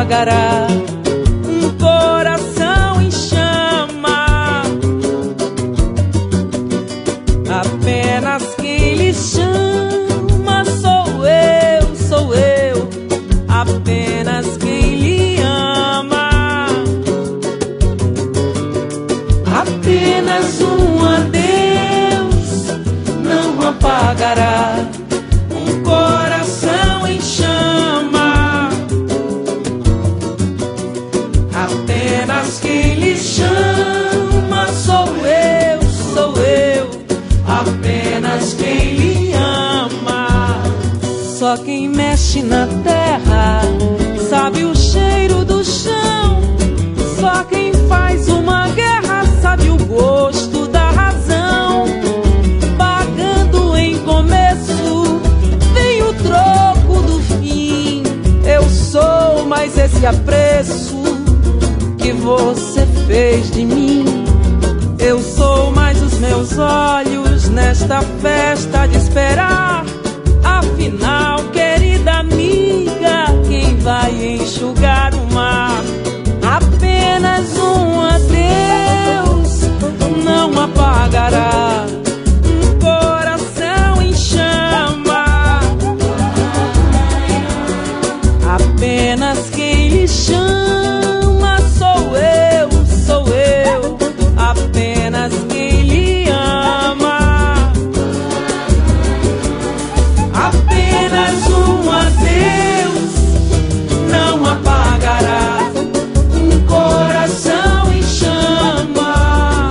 apagará um coração em chama. Apenas quem lhe chama sou eu, apenas quem lhe ama. Apenas um adeus não apagará um coração em chama. Apenas quem lhe chama sou eu, apenas quem lhe ama. Só quem mexe na terra sabe o cheiro do chão. Só quem faz uma guerra sabe o gosto da razão. Pagando em começo vem o troco do fim. Eu sou mais esse apreço que você fez de mim. Eu sou mais os meus olhos nesta festa de esperar. Afinal, querida amiga, quem vai enxugar o mar? Apenas um adeus não apagará um coração em chama. Apenas quem lhe chama sou eu, apenas quem lhe ama. Apenas um adeus não apagará um coração em chama.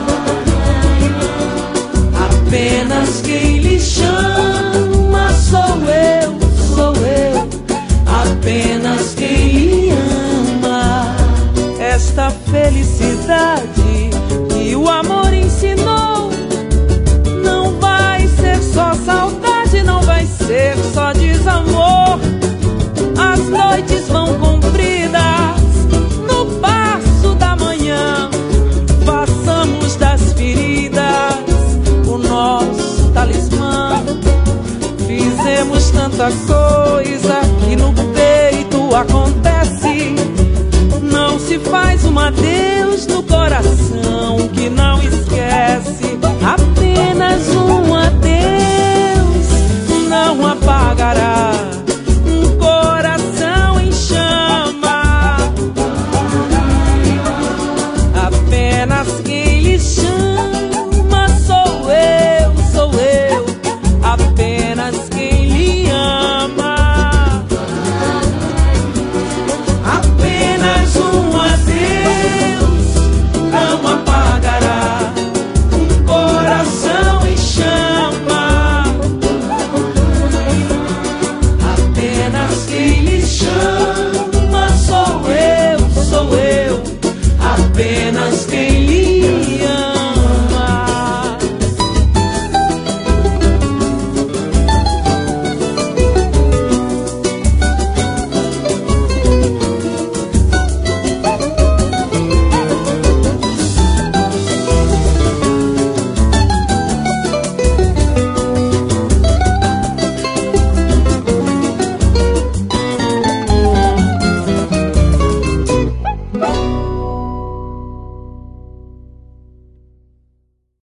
Apenas quem lhe chama sou eu, apenas quem lhe ama. Esta felicidade que o amor ensinou não vai ser só saudade, não vai ser só desamor. As noites vão compridas no passo da manhã. Façamos das feridas o nosso talismã. Fizemos tanta coisa que no peito acontece. Não se faz um adeus no coração.